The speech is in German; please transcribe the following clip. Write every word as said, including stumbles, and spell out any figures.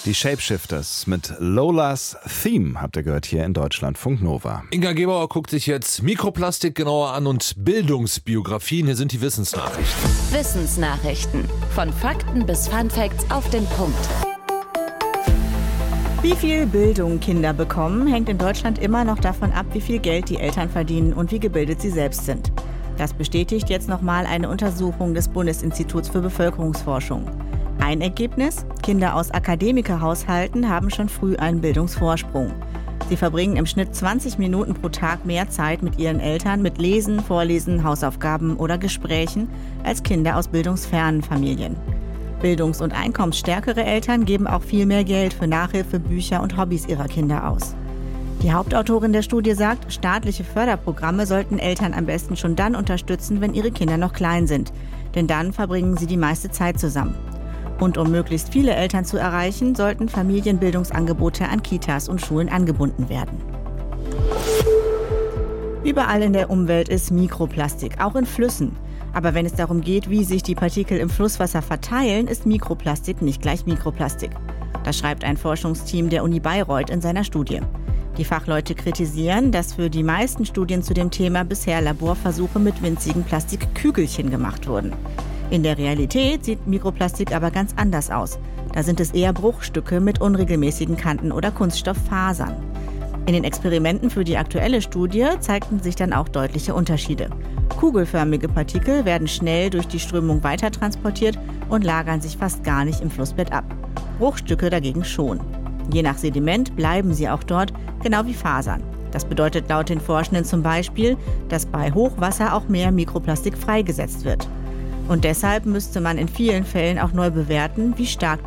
Die Shapeshifters mit Lolas Theme habt ihr gehört hier in Deutschlandfunk Nova. Inga Gebauer guckt sich jetzt Mikroplastik genauer an und Bildungsbiografien. Hier sind die Wissensnachrichten. Wissensnachrichten. Von Fakten bis Funfacts auf den Punkt. Wie viel Bildung Kinder bekommen, hängt in Deutschland immer noch davon ab, wie viel Geld die Eltern verdienen und wie gebildet sie selbst sind. Das bestätigt jetzt nochmal eine Untersuchung des Bundesinstituts für Bevölkerungsforschung. Ein Ergebnis: Kinder aus Akademikerhaushalten haben schon früh einen Bildungsvorsprung. Sie verbringen im Schnitt zwanzig Minuten pro Tag mehr Zeit mit ihren Eltern mit Lesen, Vorlesen, Hausaufgaben oder Gesprächen als Kinder aus bildungsfernen Familien. Bildungs- und einkommensstärkere Eltern geben auch viel mehr Geld für Nachhilfe, Bücher und Hobbys ihrer Kinder aus. Die Hauptautorin der Studie sagt, staatliche Förderprogramme sollten Eltern am besten schon dann unterstützen, wenn ihre Kinder noch klein sind. Denn dann verbringen sie die meiste Zeit zusammen. Und um möglichst viele Eltern zu erreichen, sollten Familienbildungsangebote an Kitas und Schulen angebunden werden. Überall in der Umwelt ist Mikroplastik, auch in Flüssen. Aber wenn es darum geht, wie sich die Partikel im Flusswasser verteilen, ist Mikroplastik nicht gleich Mikroplastik. Das schreibt ein Forschungsteam der Uni Bayreuth in seiner Studie. Die Fachleute kritisieren, dass für die meisten Studien zu dem Thema bisher Laborversuche mit winzigen Plastikkügelchen gemacht wurden. In der Realität sieht Mikroplastik aber ganz anders aus. Da sind es eher Bruchstücke mit unregelmäßigen Kanten oder Kunststofffasern. In den Experimenten für die aktuelle Studie zeigten sich dann auch deutliche Unterschiede. Kugelförmige Partikel werden schnell durch die Strömung weitertransportiert und lagern sich fast gar nicht im Flussbett ab. Bruchstücke dagegen schon. Je nach Sediment bleiben sie auch dort, genau wie Fasern. Das bedeutet laut den Forschenden zum Beispiel, dass bei Hochwasser auch mehr Mikroplastik freigesetzt wird. Und deshalb müsste man in vielen Fällen auch neu bewerten, wie stark